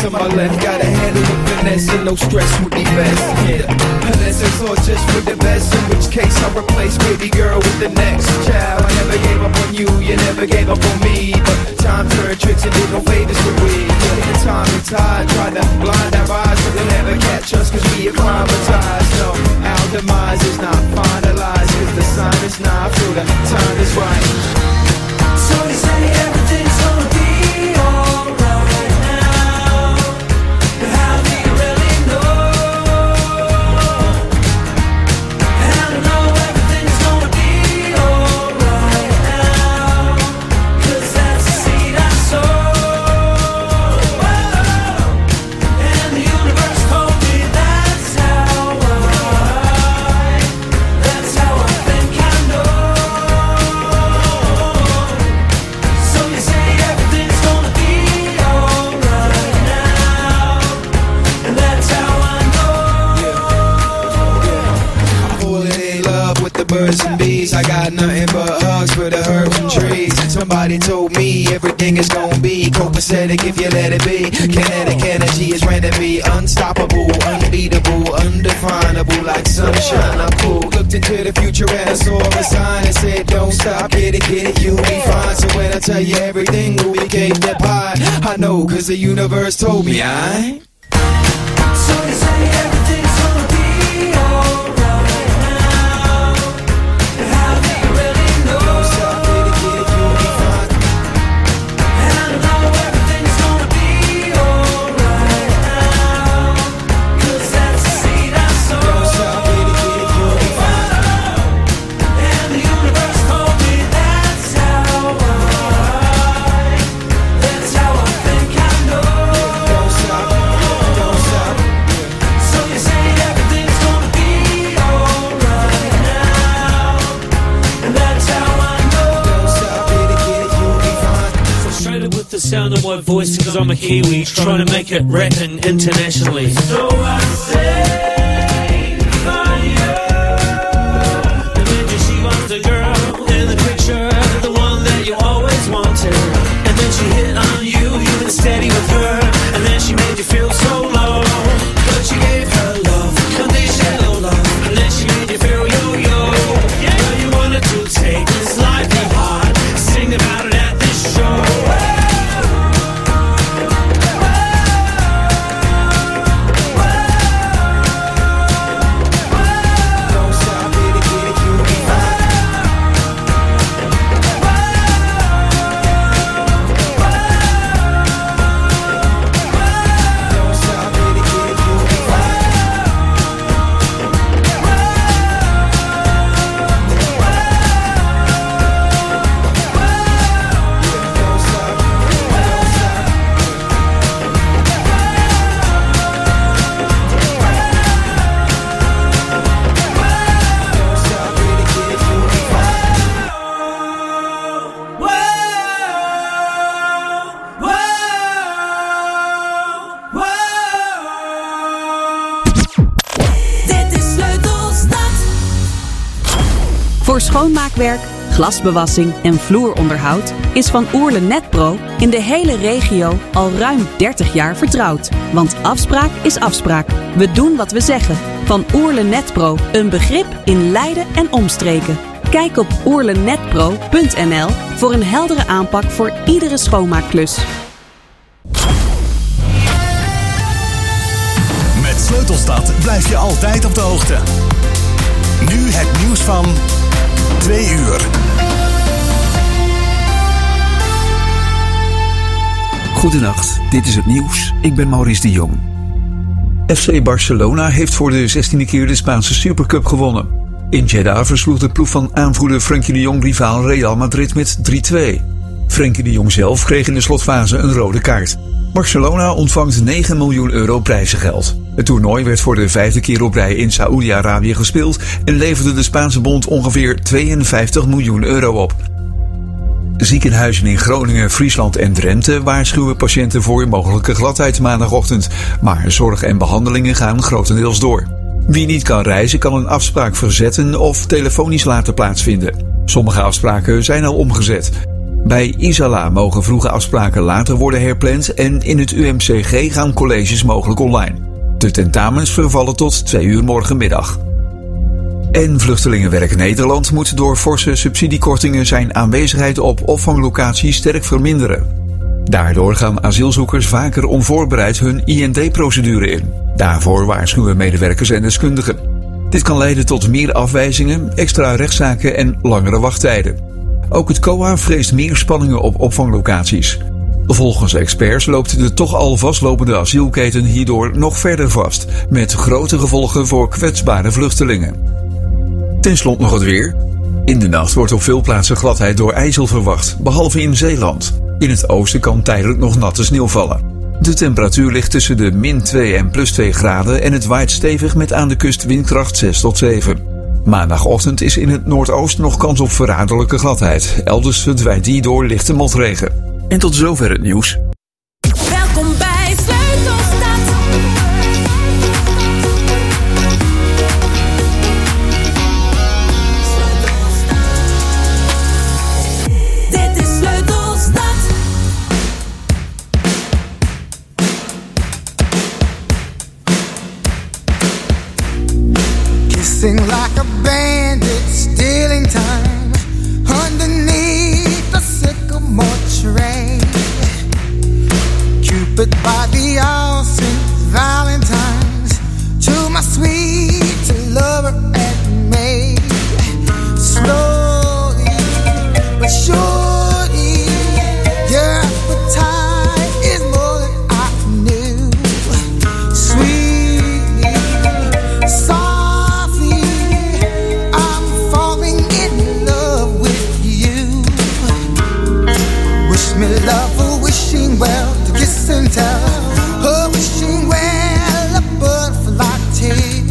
to my left. Gotta handle the finesse and no stress would be best. Yeah, unless it's all just for the best. In which case I'll replace baby girl with the next child. I never gave up on you, you never gave up on me. But time turned tricks and did no favors with we. The time and tide tried to blind our eyes, but they'll never catch us cause we acclimatized. No, our demise is not finalized cause the sign is not. I feel the time is right. So you say everything's gonna be alright now, but how do you really know? And I know everything's gonna be alright now, cause that's the seed I sowed. And the universe told me that's how I think I know. So you say everything's gonna be alright now, and that's how I know. I'm falling in love with the birds and bees. I got nothing but hugs for the herbs and trees. Somebody told me everything is gonna be copacetic if you let it be. Kinetic energy is ready to be unstoppable, unbeatable, undefinable, like sunshine. I'm cool. Looked into the future and I saw a sign that said, don't stop, get it, you'll be fine. So when I tell you everything will be cake that pie, I know cause the universe told me I. So you say everything's gonna be alright now, but how do you really know? Don't stop, get it, you'll be fine. And I know everything's gonna be alright now, cause that's the seed I sowed. Don't stop, get it, you'll be fine. And the universe told me that's how I think I know. Don't stop, don't stop. So you say everything's gonna be alright now, and that's how I know. Don't stop, get it, you'll be fine. Frustrated with the sound of my voice because I'm a Kiwi trying to make it rapping internationally. So I sing for you. Imagine she was the girl in the picture, the one that you always wanted. And then she hit on you, you were steady with her. And then she made you feel so low. But you gave her love, conditional love. And then she made you feel yo-yo. Girl, you wanted to take this life to heart. Sing about it at this show. Don't stop, get it, you'll be fine. Don't stop, get it, you'll be fine. Don't stop, don't stop. Don't stop, get it, you'll be fine. Dit is Sleutelstad. Voor schoonmaakwerk, glasbewassing en vloeronderhoud is Van Oerle Netpro in de hele regio al ruim 30 jaar vertrouwd. Want afspraak is afspraak. We doen wat we zeggen. Van Oerle Netpro, een begrip in Leiden en omstreken. Kijk op oerlenetpro.nl voor een heldere aanpak voor iedere schoonmaakklus. Met Sleutelstad blijf je altijd op de hoogte. Nu het nieuws van 2 uur. Goedenacht, dit is het nieuws. Ik ben Maurice de Jong. FC Barcelona heeft voor de 16e keer de Spaanse Supercup gewonnen. In Jeddah versloeg de ploeg van aanvoerder Frenkie de Jong rivaal Real Madrid met 3-2. Frenkie de Jong zelf kreeg in de slotfase een rode kaart. Barcelona ontvangt 9 miljoen euro prijzengeld. Het toernooi werd voor de 5e keer op rij in Saoedi-Arabië gespeeld en leverde de Spaanse bond ongeveer 52 miljoen euro op. Ziekenhuizen in Groningen, Friesland en Drenthe waarschuwen patiënten voor mogelijke gladheid maandagochtend, maar zorg en behandelingen gaan grotendeels door. Wie niet kan reizen kan een afspraak verzetten of telefonisch laten plaatsvinden. Sommige afspraken zijn al omgezet. Bij Isala mogen vroege afspraken later worden herpland en in het UMCG gaan colleges mogelijk online. De tentamens vervallen tot 2 uur morgenmiddag. En Vluchtelingenwerk Nederland moet door forse subsidiekortingen zijn aanwezigheid op opvanglocaties sterk verminderen. Daardoor gaan asielzoekers vaker onvoorbereid hun IND-procedure in. Daarvoor waarschuwen medewerkers en deskundigen. Dit kan leiden tot meer afwijzingen, extra rechtszaken en langere wachttijden. Ook het COA vreest meer spanningen op opvanglocaties. Volgens experts loopt de toch al vastlopende asielketen hierdoor nog verder vast, met grote gevolgen voor kwetsbare vluchtelingen. Ten slotte nog het weer. In de nacht wordt op veel plaatsen gladheid door ijzel verwacht, behalve in Zeeland. In het oosten kan tijdelijk nog natte sneeuw vallen. De temperatuur ligt tussen de -2 en +2 graden en het waait stevig met aan de kust windkracht 6 tot 7. Maandagochtend is in het noordoosten nog kans op verraderlijke gladheid. Elders verdwijnt die door lichte motregen. En tot zover het nieuws. Welkom bij Sleutelstad. Dit is Sleutelstad. Kissing like a bandit, stealing time underneath the sycamore tree. Cupid by the ocean, Valentine's to my sweet lover and me. Slowly but surely, your appetite is more than I knew. Sweetly, softly, I'm falling in love with you. Wish me love, oh, wishing well, to kiss and tell. Oh, wishing well, a butterfly tear.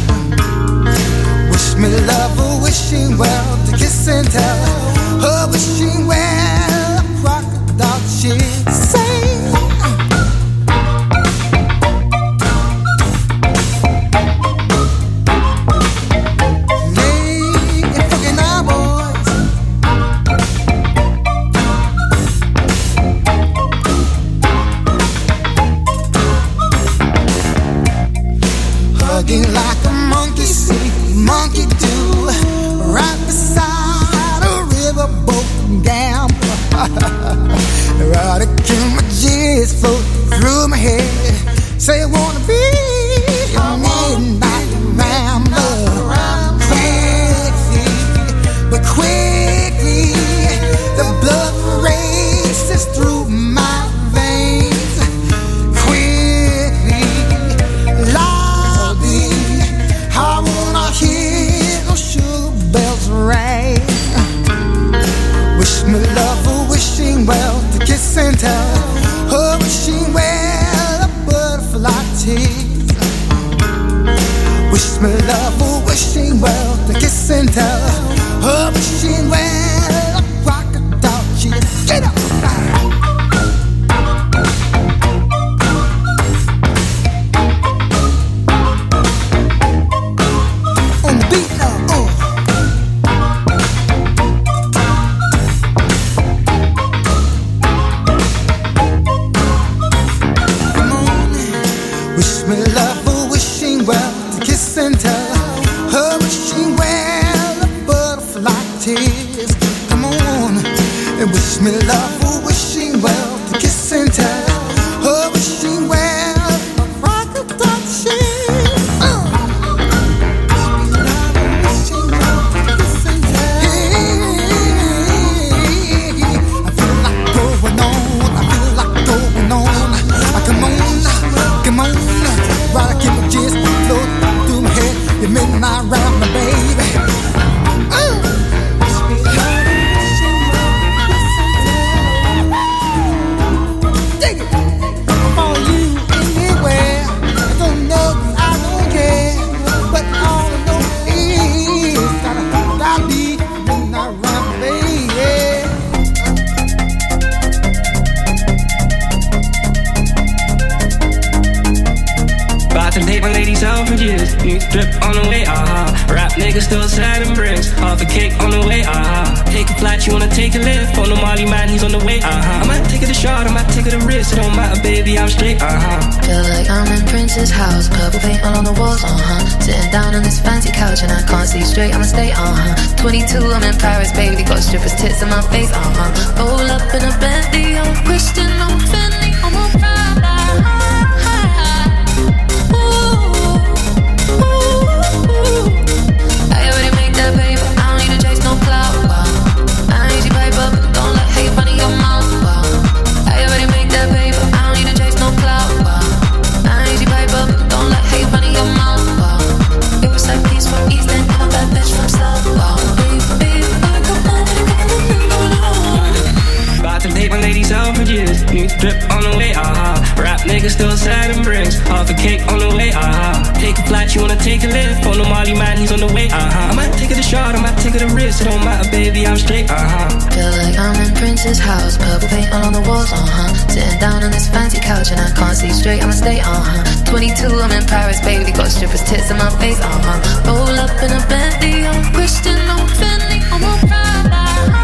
Wish me love, oh, wishing well, to kiss and tell. Oh, wishing well, a crocodile tear. Say, like a monkey see, monkey do, right beside a riverboat gambler. Erotic images float through my head. Say I wanna be a midnight rambler. Quickly, but quickly, the blood races through my veins. Quickly, loudly, I wanna hear those sugar bells ring. Wish me love, oh, wishing well, to kiss and tell. Oh, wishing well, a butterfly tears. Wish me love, oh, wishing well, to kiss and tell. Oh, wishing well, a crocodile tears. Get up! Wish me love, oh, wishing well, to kiss and tell. Oh, wishing well, a butterfly tears. Come on, and wish me love, oh, wishing well, to kiss and tell. Oh, wishing well, a crocodile tears. Wishing well, to kiss and tell. I feel like going on, I feel like going on. Come on, come on. Right, I keep my chest float through my head. You midnight round, my baby. drip on the way, Rap niggas still sad and bricks. Half a cake on the way, Take a flight, you wanna take a lift? On the Molly man, he's on the way, I might take it a shot, I might take it a risk. It don't matter, baby, I'm straight, Feel like I'm in Prince's house, purple paint all on the walls, Sitting down on this fancy couch and I can't see straight, I'ma stay, 22, I'm in Paris, baby, got strippers' tits in my face, Roll up in a Bentley, I'm Christian, I'm Fendi, I'm a Prada. I already made that paper, I don't need to chase no clout, I need you paper, but don't let hate run in your mouth, I already made that paper, I don't need to chase no clout, I need you paper, but don't let hate run in your mouth, It was like peace from East End, I'm a bad bitch from South, baby, I got money, about to take my lady Selfridges. New drip on the way, Rap niggas still sad and bricks. Half a cake on the way, Take a flight, you wanna take a lift? On the Molly man, he's on the way, I might take it a shot, I might take it a risk. It don't matter, baby, I'm straight, Feel like I'm in Prince's house, purple paint all on the walls, Sitting down on this fancy couch and I can't see straight, I'ma stay, 22, I'm in Paris, baby, got strippers' tits in my face, Roll up in a Bentley, I'm Christian, I'm Fendi, I'm a Prada.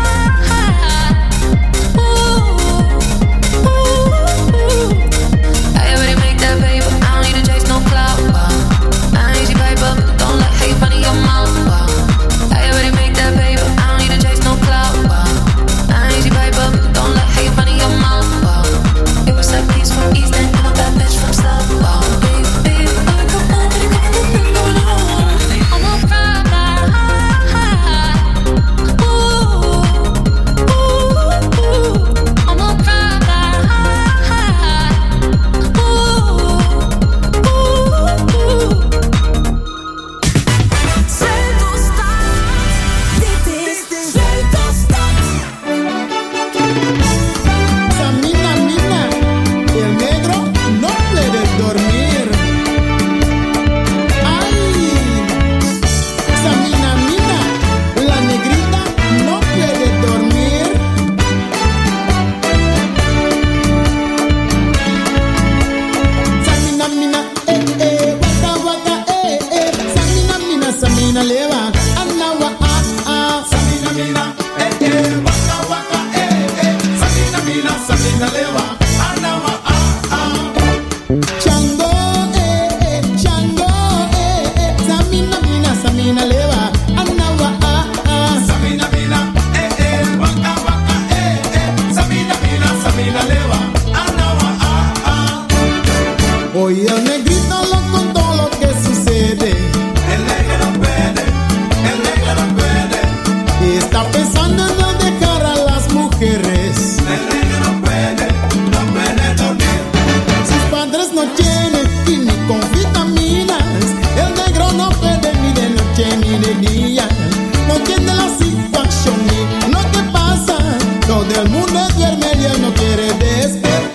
I already made that paper, I don't need to chase no clout, I need you paper, but don't let hate run in your mouth, I already made that paper, I don't need to chase no clout, I need you paper, but don't let hate run in your mouth, It was like peace from East End, I'm a bad bitch from South, baby, I got money, I'm a Prada. I'm a Prada. Sleutelstad. Dit is Sleutelstad. Samina, mina, el negro no puede dormir. Ay, Samina, mina, la negrita no puede dormir. Samina, mina, waka, waka, Samina, mina, Samina, leva, anawa, Samina, mina, waka, waka, Samina, mina, Samina, leva, anawa, Chango, Chango, Samina, mina, Samina, leva, anawa, Samina, mina, waka, waka, Samina, mina, Samina, leva, anawa, Oye, el negrito lo contó lo que sucede. El negro no puede, el negro no puede. Está pensando en no dejar a las mujeres. El negro no puede dormir. Sus padres no tienen y ni con vitaminas. El negro no puede ni de noche ni de día. No entiende la situación ni lo que pasa. Todo el mundo duerme y él no quiere despertar.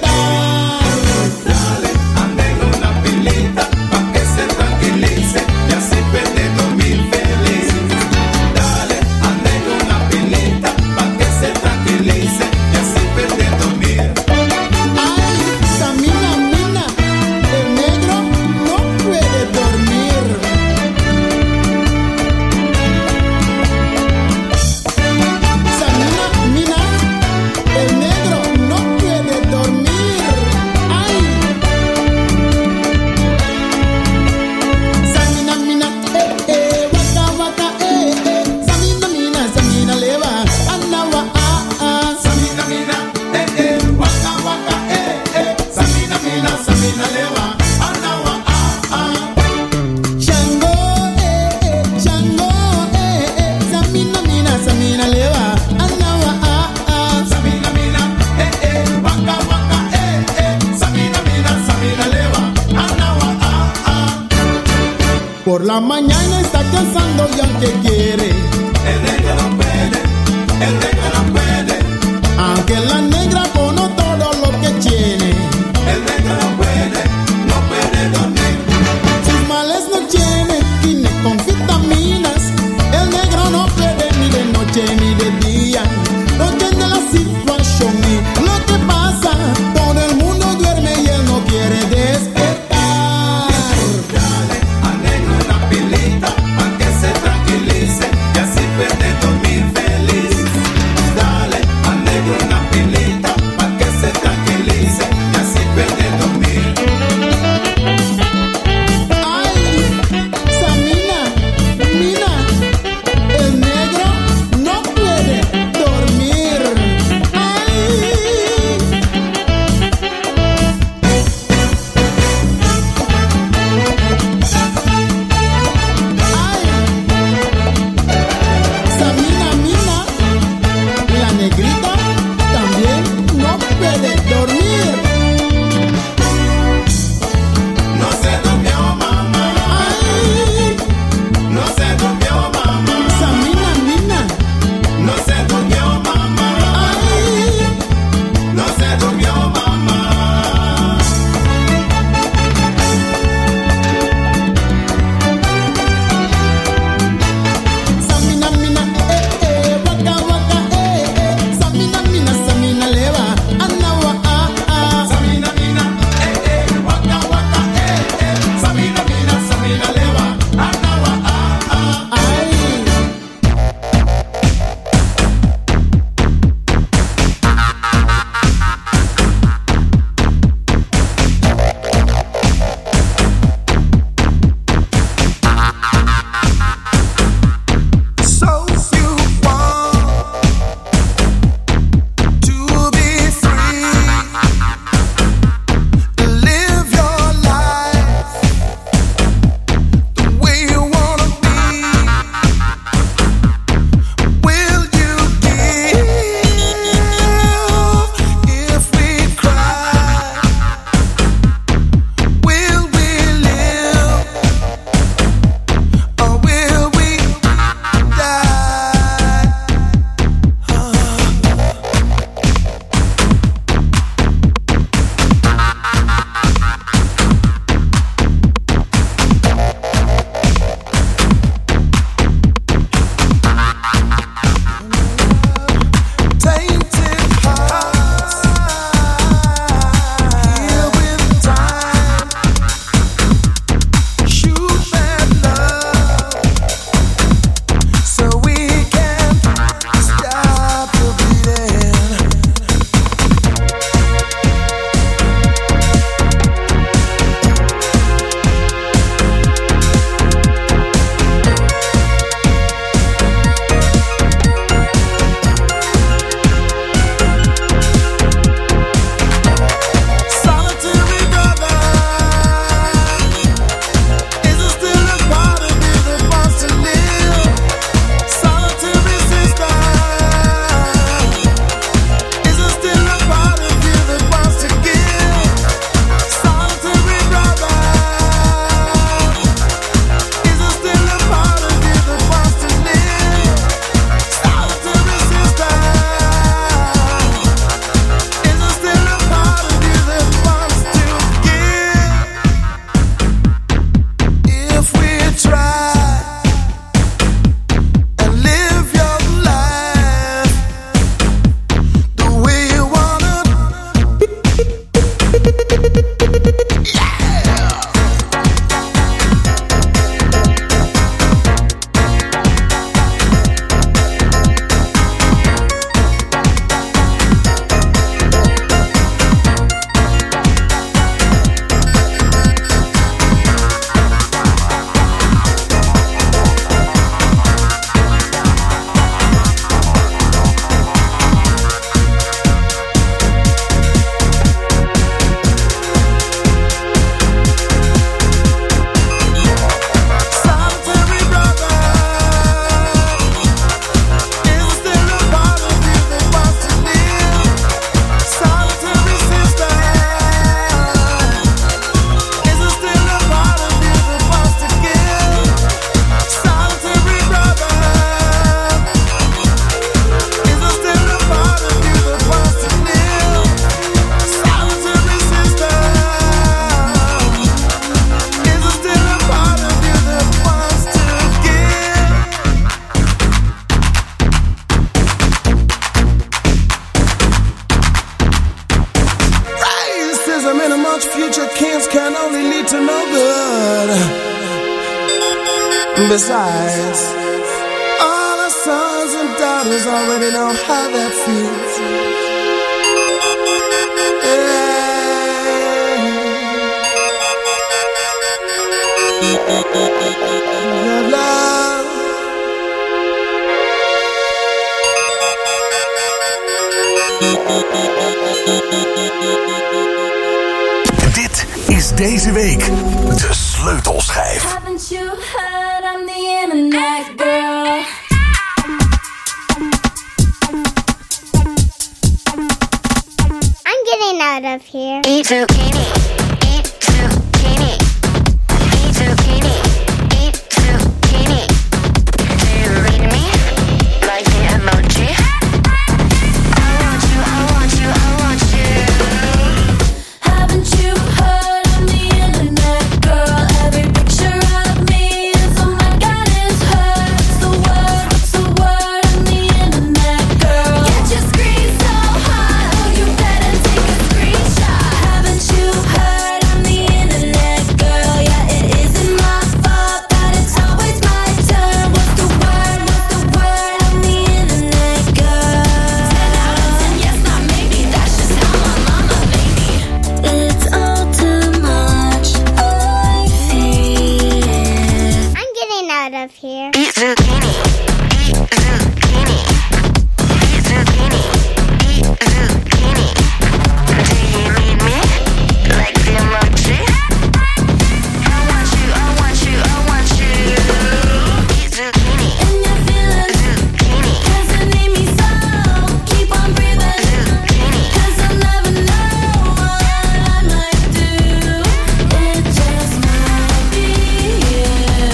Por la mañana está cansando y aunque quiere, el negro no puede, el negro no puede. Aunque la negra pone todo lo que tiene, el negro no puede dormir. Sus males no tiene y ni con vitaminas. El negro no puede ni de noche ni de día. No entiende la situación ni lo que pasa. Todo el mundo duerme y él no quiere despertar. Dale al negro una pilita. Besides, all our sons and daughters already know how that feels. Love, love. Dit is deze week de sleutelschijf. Haven't you heard I'm the internet girl? I'm getting out of here. Eat zucchini. Eat zucchini. Eat zucchini. Eat zucchini. Do you read me? Like the emoji? I want you, I want you, I want you. Haven't you heard I'm the internet girl? Every picture of me is oh my god, it's her. What's the word? What's the word? I'm the internet girl. Get your screen so hot, oh you better take a screenshot. Haven't you heard I'm the internet girl? Yeah, it isn't my fault that it's always my turn. What's the word? What's the word? I'm the internet girl. 10 out of 10, yes, not maybe. That's just how my mama made me. It's all too much. I feel it. I'm getting out of here. Eat zucchini. Eat zucchini. Eat zucchini. Eat zucchini. Do you read me? Like the emoji? I want you, I want you, I want you. Eat zucchini. And your feelings, Zucchini. 'cause you need me so. Keep on breathing, Zucchini. 'cause I'll never know what I might do. It just might be you.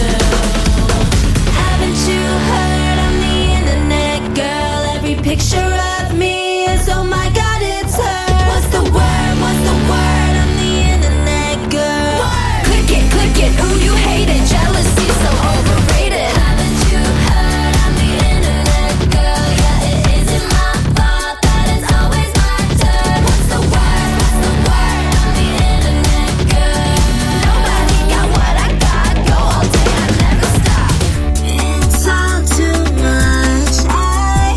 Haven't you heard I'm the internet girl? Every picture of me is oh my god, it's her. What's the word? What's the word? I'm the internet girl. Click it, ooh you hate it. Jealousy so overrated. Haven't you heard I'm the internet girl? Yeah, it isn't my fault that it's always my turn. What's the word? What's the word? I'm the internet girl. Nobody got what I got. Go all day, I never stop. It's all too much. I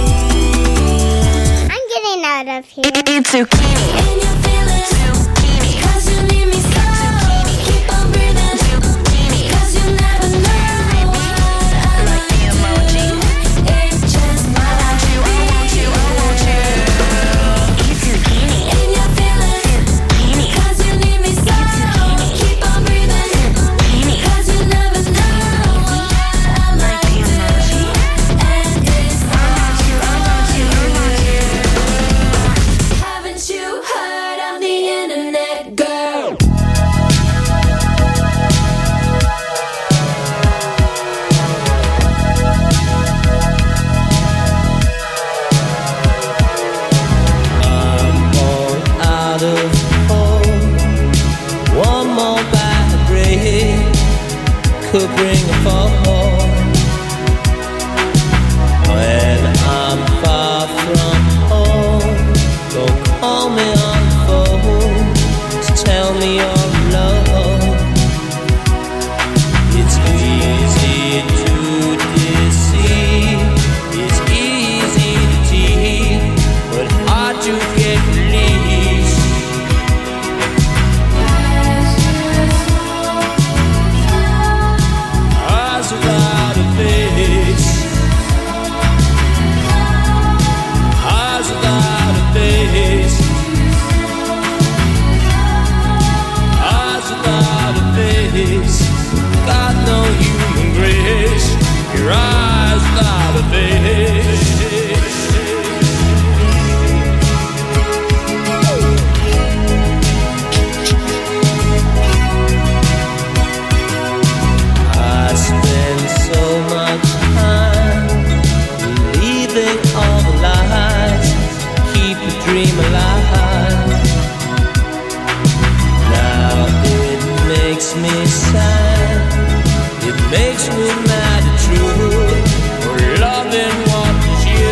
feel. I'm getting out of here. Eat zucchini. And your feelings, Zucchini. 'cause you need me so. Keep on breathing, Zucchini. 'cause you never know what I Like the might emoji? do. It just might be I want you, I want you. Eat zucchini. in your feelings, Zucchini. 'cause you need me so. Keep on breathing, Zucchini. 'cause you never know what I Like might the do. emoji? And it's I want you, I want you, I want you. haven't you heard I'm the internet girl? I'm all out of hope. One more bad break could bring a fall. When I'm far from home, don't call me on the phone to tell me you're alone. It's easy to deceive, it's easy to tease, but hard to get released. Eyes without a face, eyes without a face, eyes without a face. Got no human grace. Your eyes without a face. I spend so much time believing all the lies, keep the dream alive. Now it makes me sad, it makes me mad at true, for loving what is you.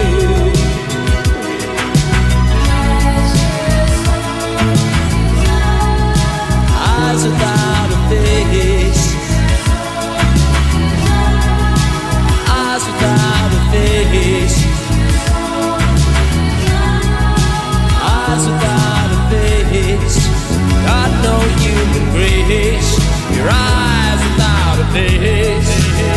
Eyes without a face, face.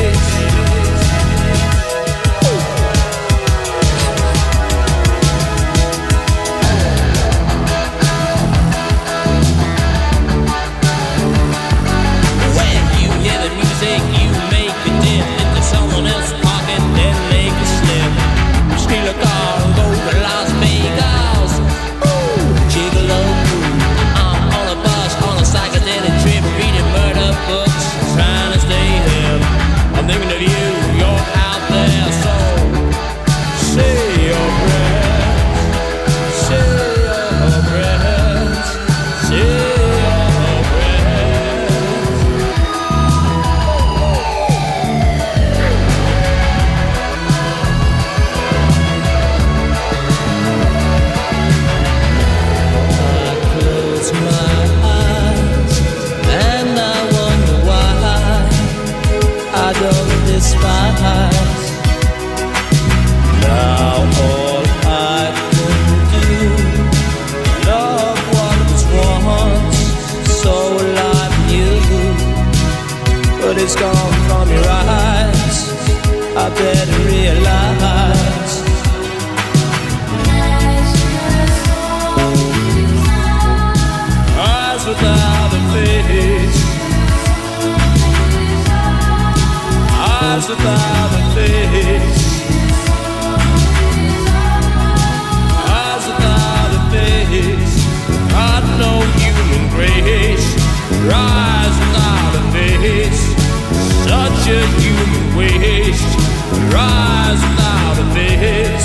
When you hear the music, you make it dip into someone else's pocket, then make it slip. Steal a car and go to Las Vegas. Ooh, gigolo. I'm on a bus, on a psychedelic trip, reading murder books, trying to stay hip. I'm thinking of you, you're out there, so say your prayers, say your prayers, say your prayers. I close my eyes and I wonder why I don't despise. Now all I can do, love what was once so alive in you, but it's gone from your eyes. I better realize. Eyes without a face. Eyes without a face. Eyes without a face. Got no human grace. Eyes without a face. Such a human waste. Eyes without a face.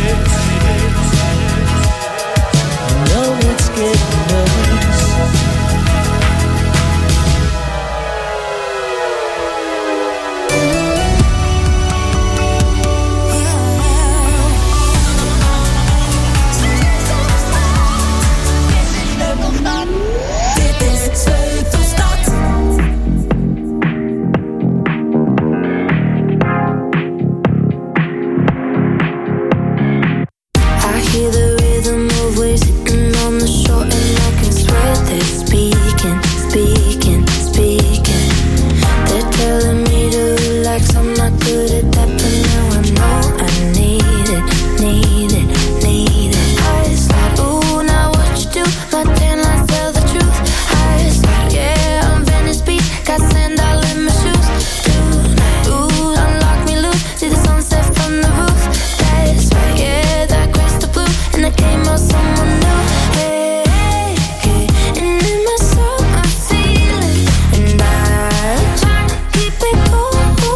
I know it's getting worse. Dit is Sleutelstad. I hear the rhythm of waves hitting on the shore, and I can swear they're speaking, speaking, speaking. They're telling me to relax, I'm not good at that, but now I know I need it, need it, need it. I said, ooh, now what you do? My tan lines tell the truth. I said, yeah, I'm Venice Beach, got sand all in my shoes. Tonight, ooh, unlock me loose, see the sunset from the roof. That's right, yeah, that crystal blue, and I came out someone new. Hey, hey, hey, and in my soul I'm feeling, and I'm trying to keep it cool.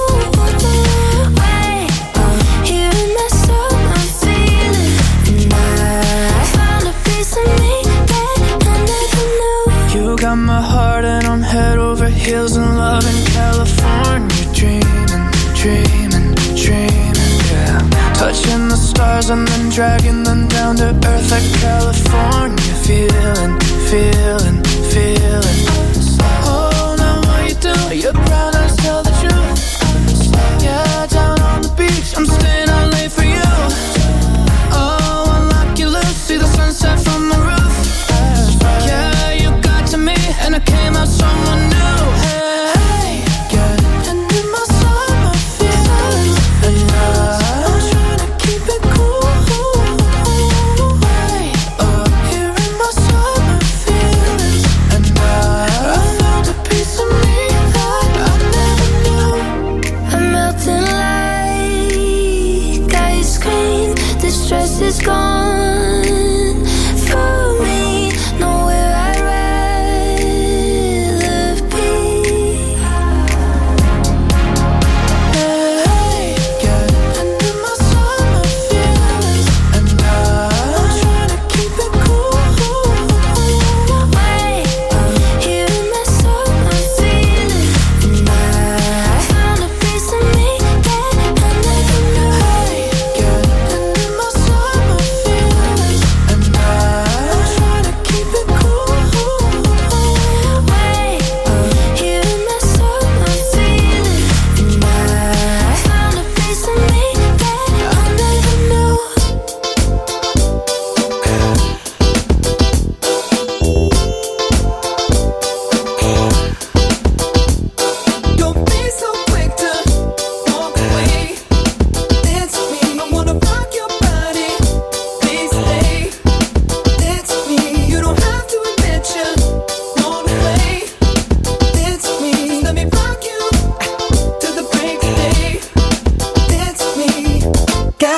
Way here in my soul I'm feeling, and I found a piece of me that I never knew. You got my heart and I'm head over heels in love in California. Dreaming, dreaming, dreaming, yeah. Touching the stars and then dragging them down to earth like California. Feeling, feeling, feeling. Oh, now what you do? Your brown eyes tell the truth. Yeah, down on the beach, I'm staying out late for you. Oh, unlock your loose, see the sunset from the roof. Yeah, you got to me, and I came out someone new. Hey, yeah, and in my soul I'm feeling, and I'm trying to keep it cool. Way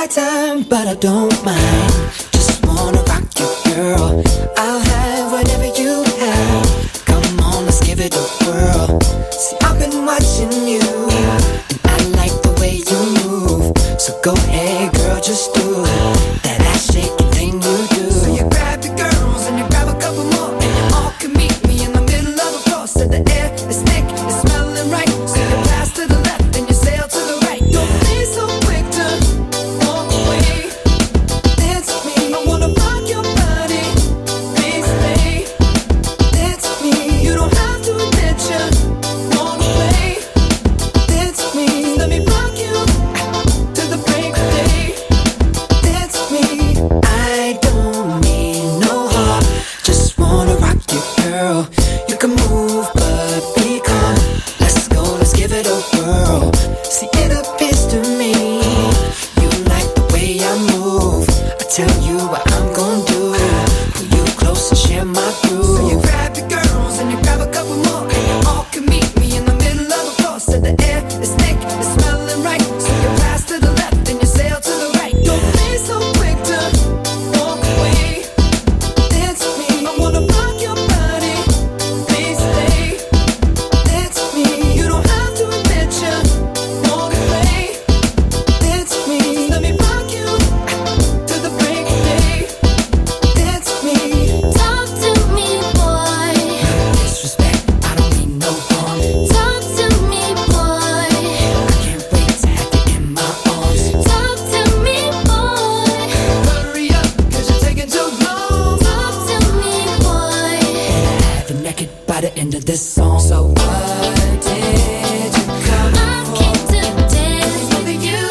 time, but I don't mind. Just wanna rock you, girl. I'll have whatever you have. Come on, let's give it a whirl. See, I've been watching you, and I like the way you move. So go ahead, girl, just do that ass shaking thing you do. So you grab your girls and you grab a couple more, and you all can meet me in the middle of the floor. So the air is thick, it's smelling right. So you pass to the left and you sail to the right. Don't be so quick to walk away. Dance with me, I wanna rock your body. Please stay. Dance with me, you don't have to admit you want away. Dance with me, let me rock you to the break of day. Dance with me, I don't need no heart. Just wanna rock you, girl. You can move, but be calm. Let's go, let's give it a whirl. See, it appears to me you like the way I move. I tell you what I'm gonna do. Pull you close and share my groove. So you grab your girls and you grab a couple more, and you all can meet me in the middle of the floor. So the air is thick, it's smelling right. So you pass to the left and you sail to the right. Don't be so quick to walk away. Dance with me, I wanna rock your body. Please stay. Dance with me, you don't have to admit you want away. Dance with me, let me rock you to the break of day. Dance with me. Talk to me, boy. Disrespect, I don't mean no harm. Talk to me, boy. I can't wait to have you in my arms. Talk to me, boy. Hurry up, cause you're taking too long. Talk to me, boy. Have you naked by the end of this song. So what did you come I came to dance with you.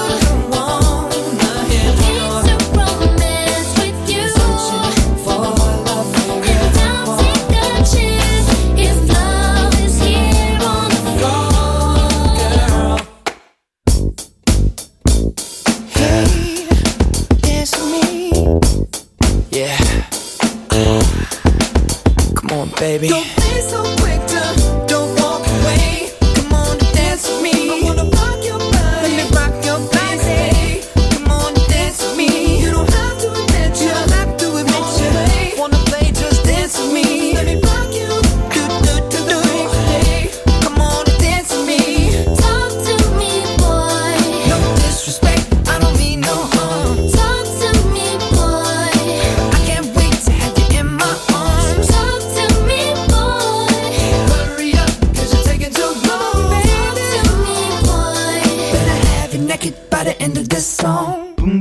wanna hear? Came to romance with you. For love, And I'll take a chance if love is here on the floor. hey, dance with me. Yeah. Come on, baby. Don't be so quick to don't walk away. Come on and dance with me. I wanna rock your body. Let me rock your body. Come on and dance with me. You don't have to admit you. Don't have to admit you. Wanna play, just dance with me. Let me rock you. Do. Come on and dance with me. Talk to me, boy. No disrespect, I don't mean no harm. Talk to me, boy. I can't wait to have you in my arms. Talk to me, boy. Hurry up, cause you're taking too long. Talk to me, boy. Better have you naked by the end of this song.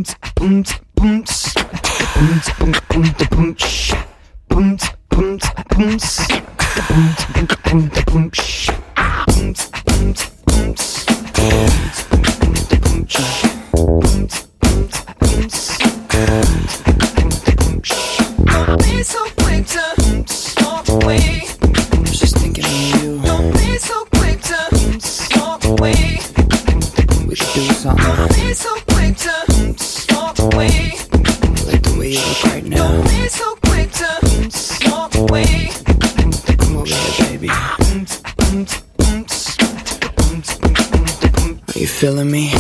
Don't be so quick to walk away. Just thinking of you. Don't be so quick to walk away. We should do something. Don't be so quick to walk away. Like the way you look right now. Don't be so quick to walk away. Come over here, baby. Are you feeling me?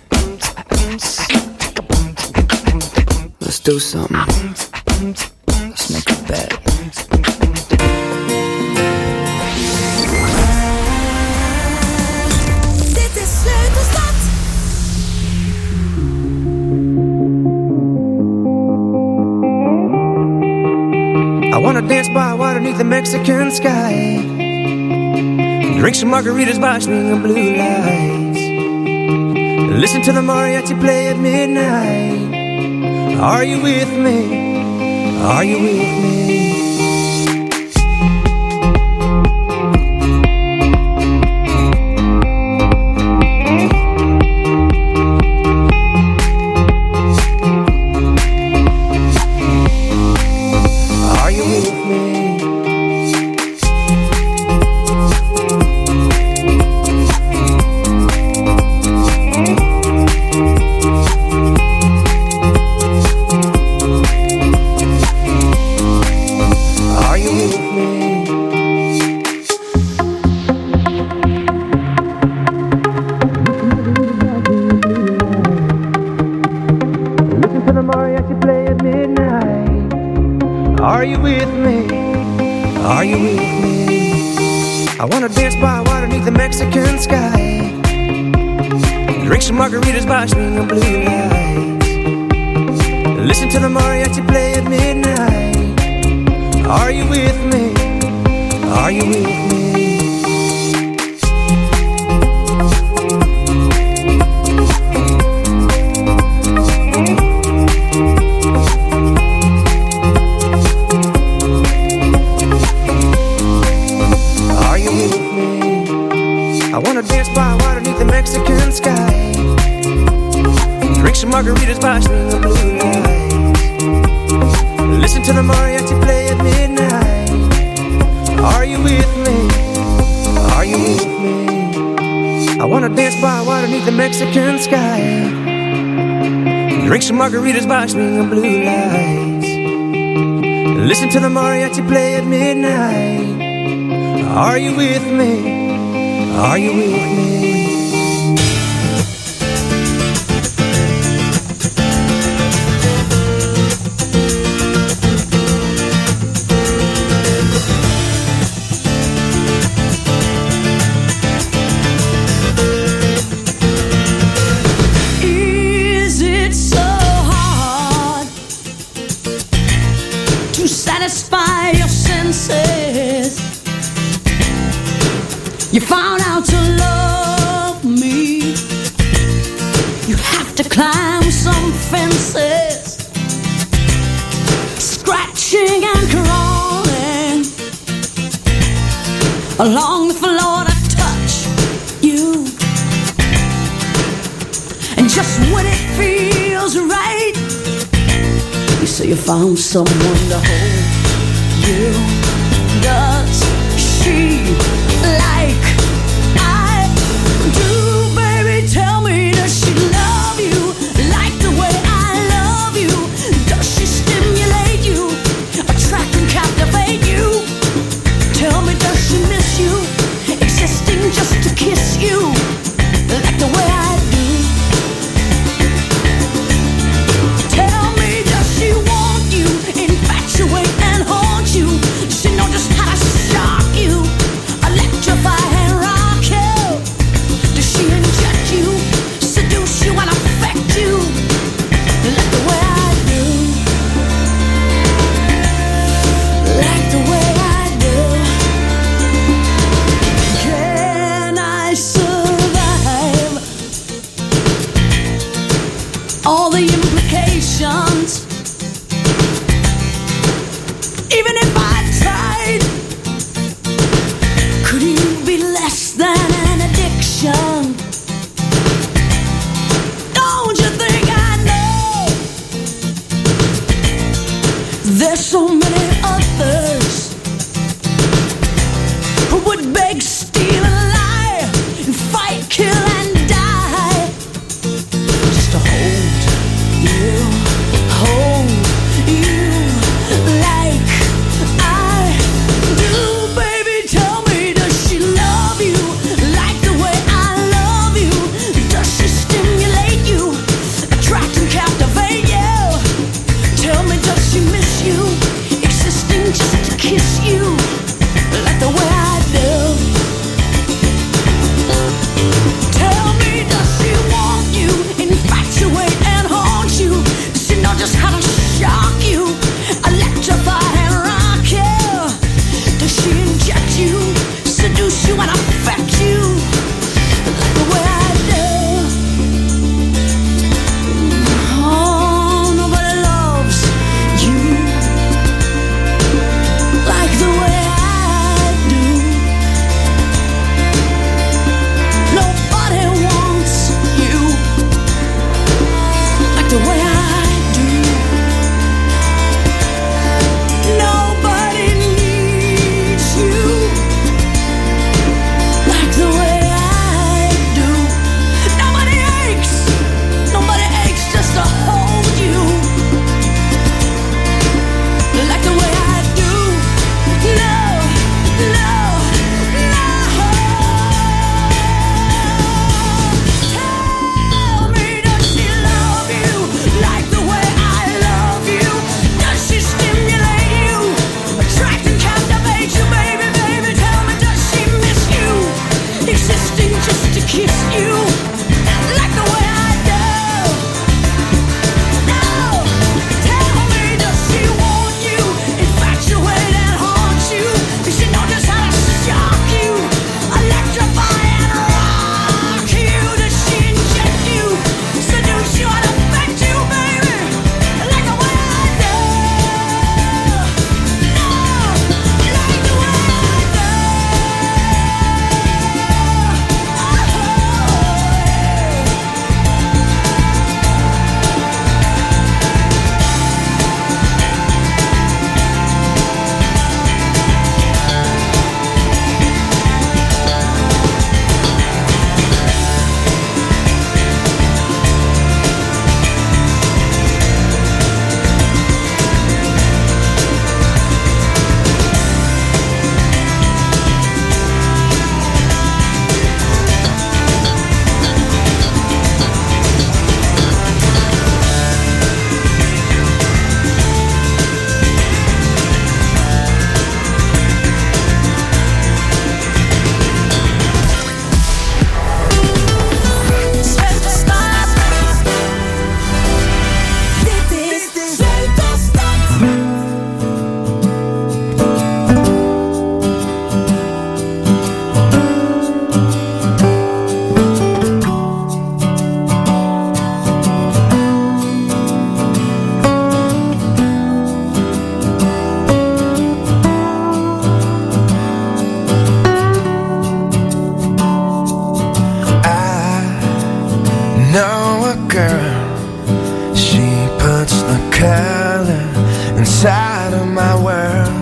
Let's do something. Let's make a bet. Dit is Sleutelstad. I wanna dance by water beneath the Mexican sky. Drink some margaritas by swinging blue lights. Listen to the mariachi play at midnight. Are you with me? Are you with me? Are you with me? you with me? I wanna dance by water beneath the Mexican sky. Drink some margaritas by swinging blue lights. Listen to the mariachi play at midnight. Are you with me? Are you with me? I wanna dance by water beneath the Mexican sky. Drink some margaritas by swinging blue lights. Listen to the mariachi play at midnight. Are you with me? Are you with me? I wanna dance by water beneath the Mexican sky. Drink some margaritas by swinging blue lights. Listen to the mariachi play at midnight. Are you with me? Are you with me? Is it so hard to satisfy your senses? You found out to love me. You have to climb some fences, scratching and crawling along the floor to touch you. And just when it feels right, you say you found someone to hold you. Does she like I do, baby? Tell me, does she love you like the way I love you? Does she stimulate you, attract and captivate you? Tell me, does she miss you, existing just to kiss you like the way I do? Tell me, does she want you, infatuate and haunt you? Does she know just how to shock you, electrify a girl. She puts the color inside of my world.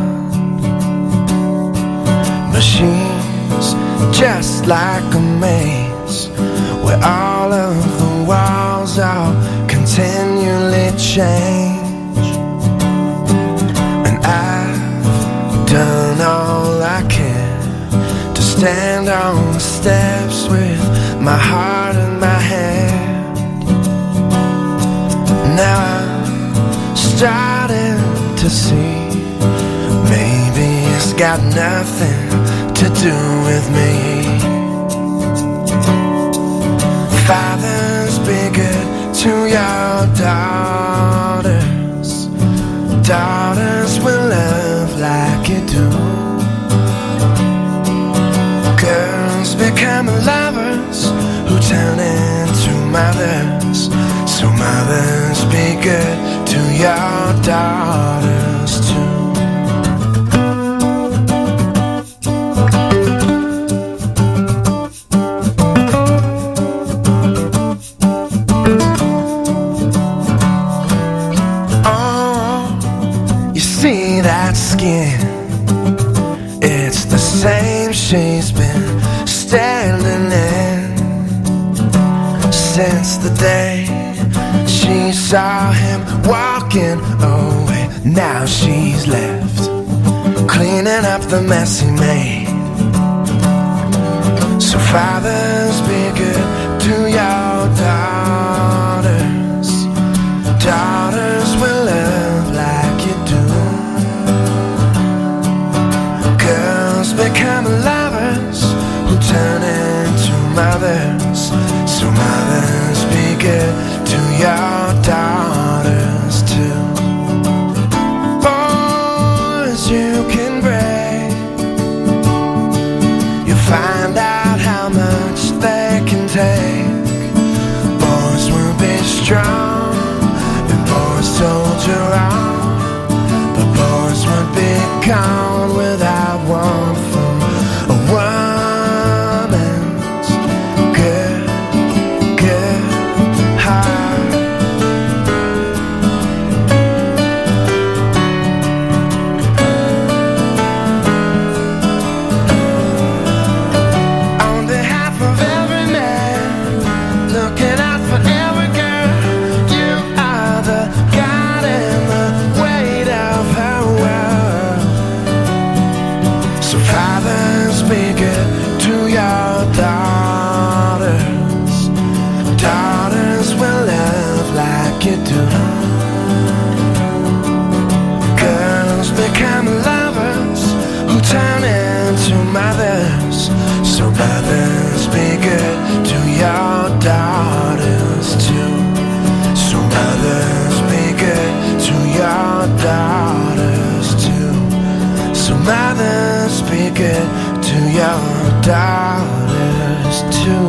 But she's just like a maze where all of the walls are continually change. And I've done all I can to stand on the steps with my heart in my hand. Now I'm starting to see maybe it's got nothing to do with me. Fathers, be good to your daughters. Daughters will love like you do. Girls become lovers who turn into mothers. So mothers, be good to your daughters too. Skin, it's the same she's been standing in since the day she saw him walking away. Now she's left cleaning up the mess he made. So fathers, be good to your daughters. Daughters will love like you do. Girls become lovers who turn into mothers. So mothers, be good to your daughters too. Boys, you can break. You'll find out how much they can take. Boys will be strong and boys soldier on. But boys would be gone without one from a woman's good, good heart. On behalf of every man, looking out for every girl, you are the God and the weight of her world. So fathers, be good to your daughters. Daughters will love like you do. Girls become lovers who turn into mothers. So mothers, be good to your daughters too. So mothers, be good to your daughters too. So mothers, be good to your daughters too.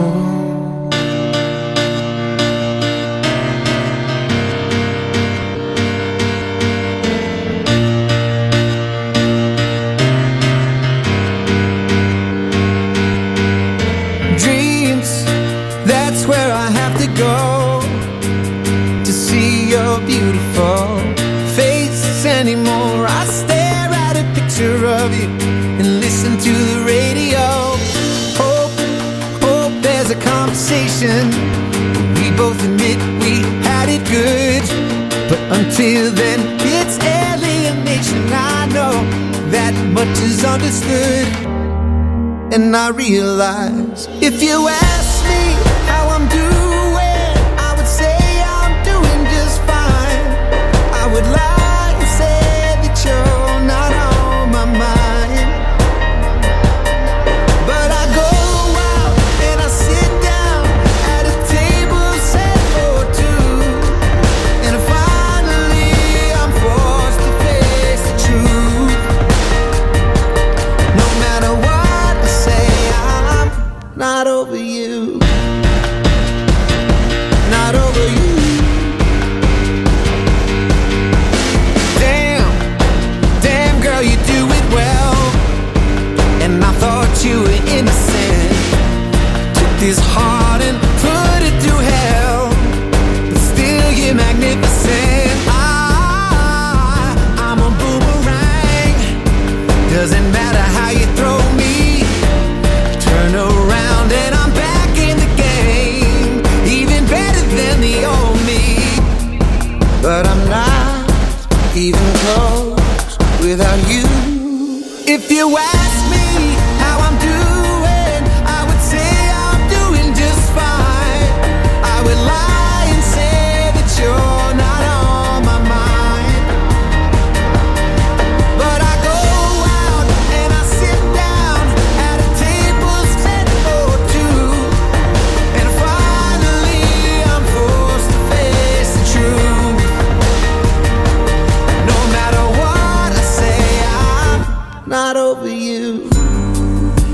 Dreams, that's where I have to go to see your beautiful face anymore. I stare at a picture of you and listen to the radio. Hope there's a conversation. We both admit we had it good, but until then it's alienation. I know that much is understood. And I realize if you ask me how I'm doing, I would say I'm doing just fine. I would lie and say that you're not on my mind. But I go out and I sit down at a table set for two, and finally I'm forced to face the truth. No matter what I say, I'm not over you.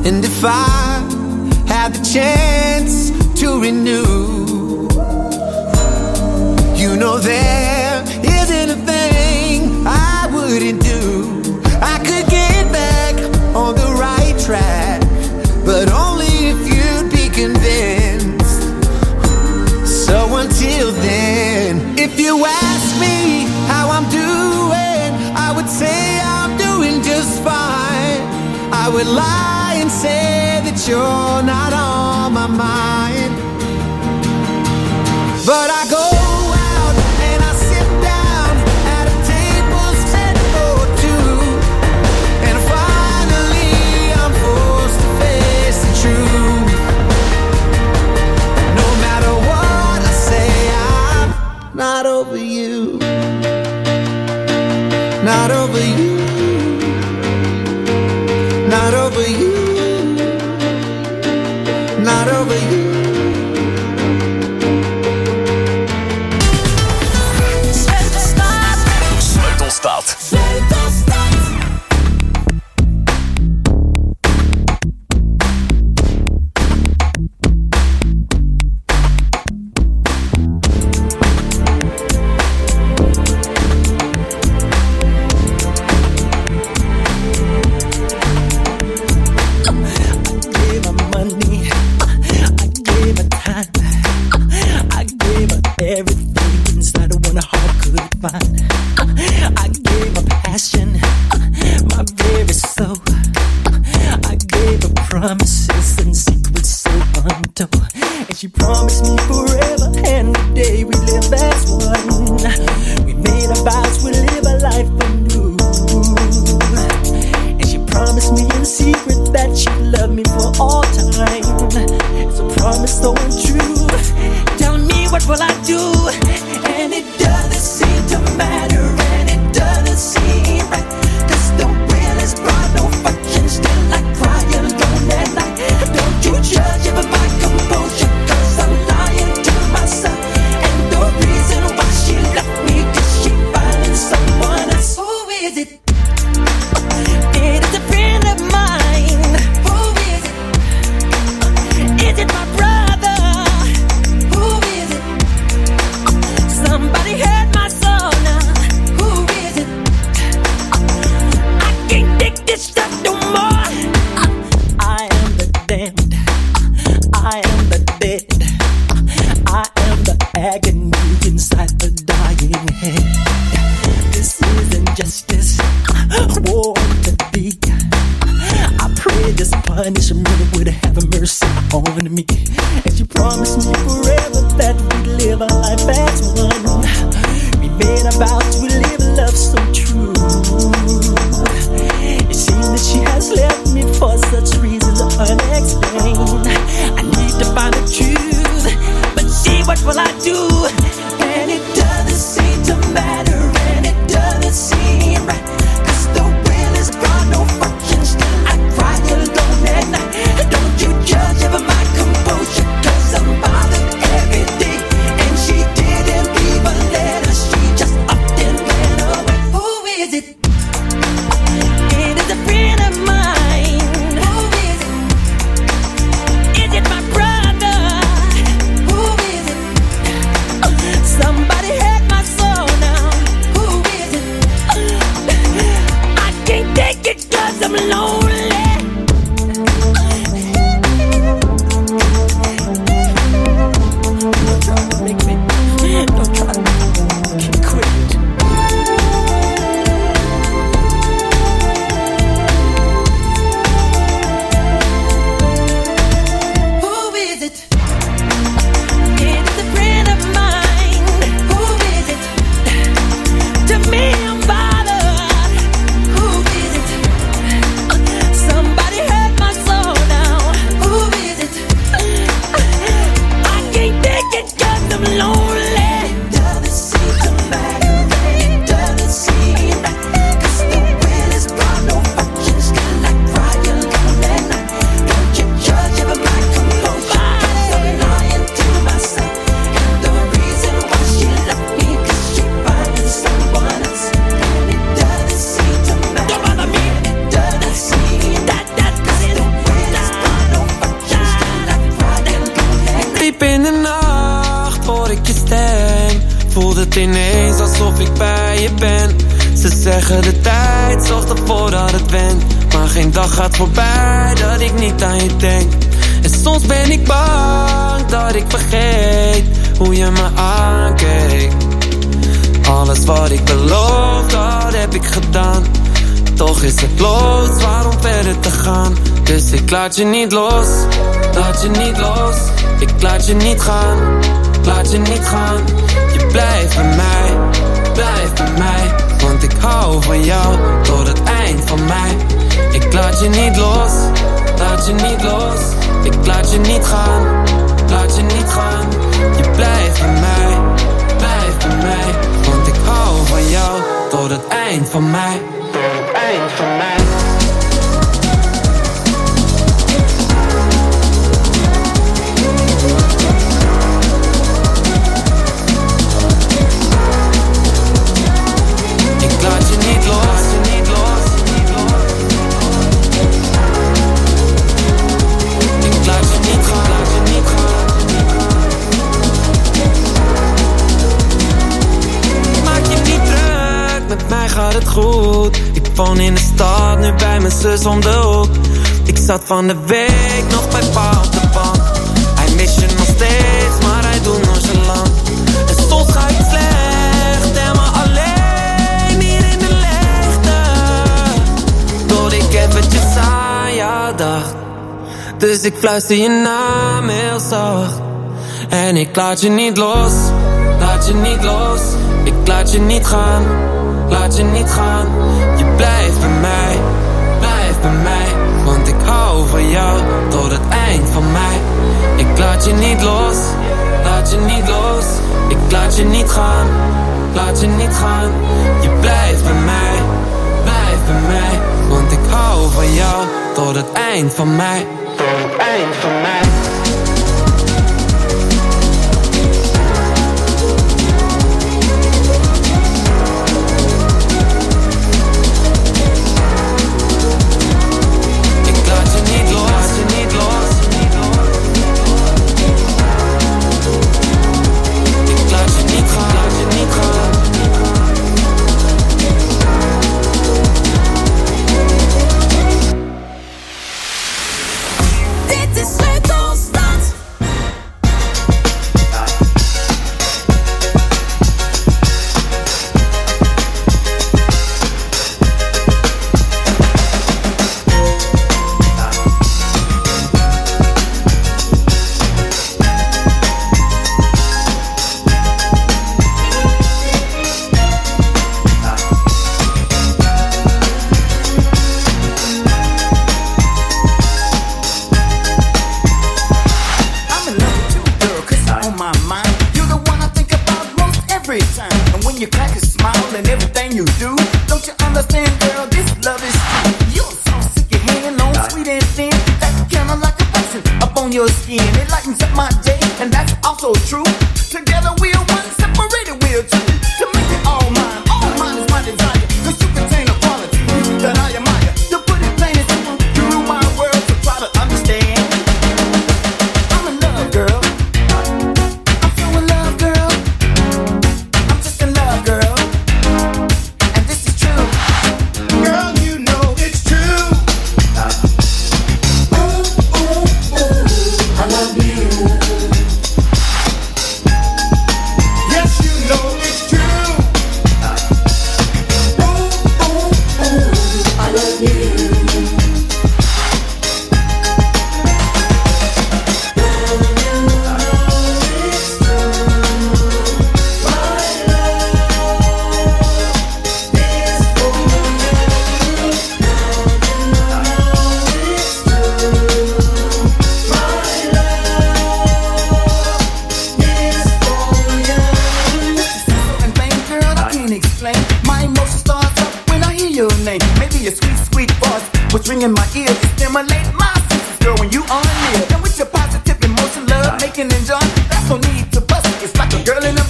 And if I had the chance to renew, you know there isn't a thing I wouldn't do. I could get back on the right track, but only if you'd be convinced. So until then, if you ask me how I'm doing, I would say I'm doing just fine. I would lie and say that you're not on my mind. But I go out and I sit down at a table set for two, and finally I'm forced to face the truth. No matter what I say, I'm not over you. Not over you. Not over you. Not over you. Sleutelstad. het ineens alsof ik bij je ben. Ze zeggen de tijd zorgt ervoor dat het went, maar geen dag gaat voorbij dat ik niet aan je denk. En soms ben ik bang dat ik vergeet hoe je me aankeek. Alles wat ik beloof, dat heb ik gedaan. Toch is het los, waarom verder te gaan? Dus ik laat je niet los, laat je niet los. Ik laat je niet gaan, laat je niet gaan. Je blijft bij mij, blijf bij mij. Want ik hou van jou tot het eind van mij. Ik laat je niet los, laat je niet los. Ik laat je niet gaan, laat je niet gaan. Je blijft bij mij, blijf bij mij. Want ik hou van jou tot het eind van mij. Tot het eind van mij. Ik laat je niet los, niet los, niet los. Ik laat je niet gaan, laat je niet gaan. Maak je niet druk, met mij gaat het goed. Ik woon in de stad, nu bij mijn zus om de hoek. Ik zat van de week nog bij pa op de bank. Hij mist je nog steeds, maar hij doet nonchalant. En soms ga ik slecht en maar alleen hier in de leegte. Tot ik eventjes aan jou dacht. Dus ik fluister je naam heel zacht. En ik laat je niet los, laat je niet los. Ik laat je niet gaan, laat je niet gaan. Je blijft bij mij, blijf bij mij. Want ik hou van jou tot het eind van mij. Ik laat je niet los, laat je niet los. Ik laat je niet gaan, laat je niet gaan. Je blijft bij mij, blijf bij mij. Want ik hou van jou tot het eind van mij. Tot het eind van mij.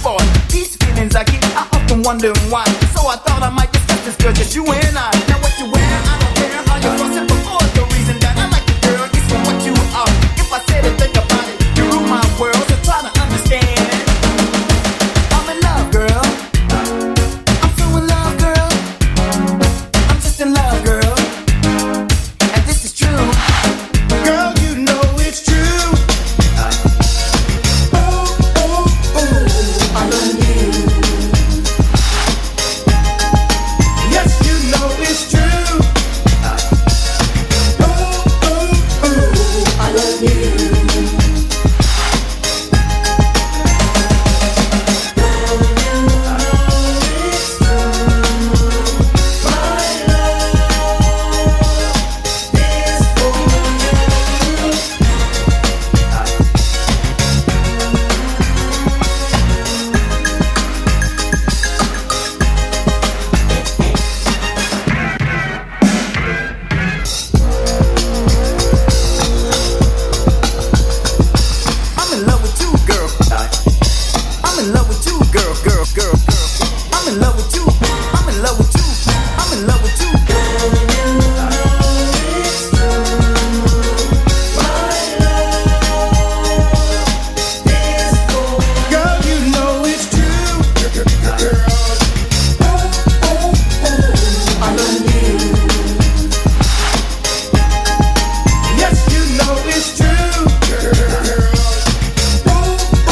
Wondering why, so I thought I might discuss this girl, just you and I. Now what you